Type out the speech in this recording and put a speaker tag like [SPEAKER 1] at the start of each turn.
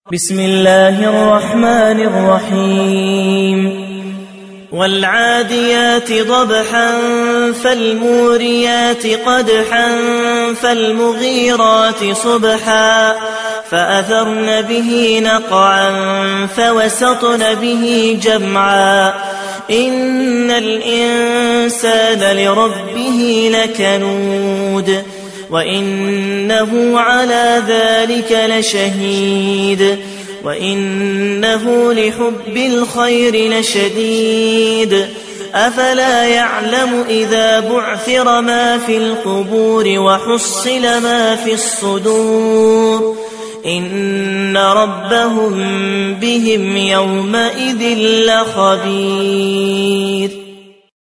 [SPEAKER 1] بسم الله الرحمن الرحيم والعاديات ضبحا فالموريات قدحا فالمغيرات صبحا فأثرن به نقعا فوسطن به جمعا إن الإنسان لربه لكنود وإنه على ذلك لشهيد وإنه لحب الخير لشديد أفلا يعلم إذا بعثر ما في القبور وحصل ما في الصدور إن ربهم بهم يومئذ لخبير.